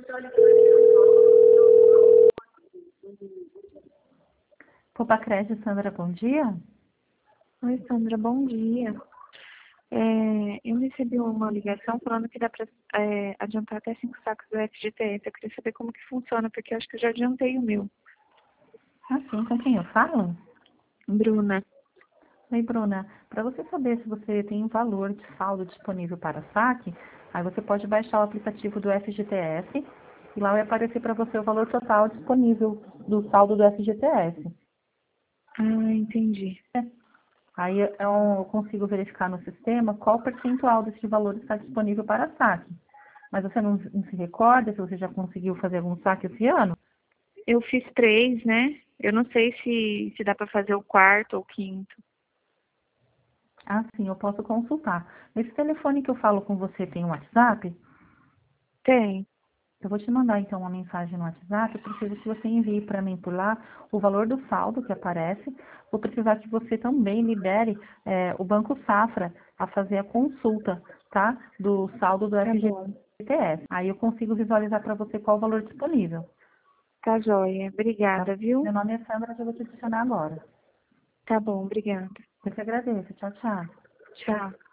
Copacred, Sandra, bom dia. Oi, Sandra, bom dia. Eu recebi uma ligação falando que dá para adiantar até 5 sacos do FGTS. Eu queria saber como que funciona, porque eu acho que eu já adiantei o meu. Ah, sim, com quem eu falo? Bruna. Oi, Bruna. Para você saber se você tem um valor de saldo disponível para saque, aí você pode baixar o aplicativo do FGTS e lá vai aparecer para você o valor total disponível do saldo do FGTS. Ah, entendi. Aí eu consigo verificar no sistema qual percentual desse valor está disponível para saque. Mas você não se recorda se você já conseguiu fazer algum saque esse ano? Eu fiz 3, né? Eu não sei se dá para fazer o quarto ou o quinto. Ah, sim, eu posso consultar. Nesse telefone que eu falo com você tem um WhatsApp? Tem. Eu vou te mandar então uma mensagem no WhatsApp. Eu preciso que você envie para mim por lá o valor do saldo que aparece. Vou precisar que você também libere o Banco Safra a fazer a consulta, tá? Do saldo do Tá bom. FGTS. Aí eu consigo visualizar para você qual o valor disponível. Tá joia. Tá? Obrigada, viu? Meu nome é Sandra, já vou te adicionar agora. Tá bom, obrigada. Eu te agradeço. Tchau, tchau. Tchau.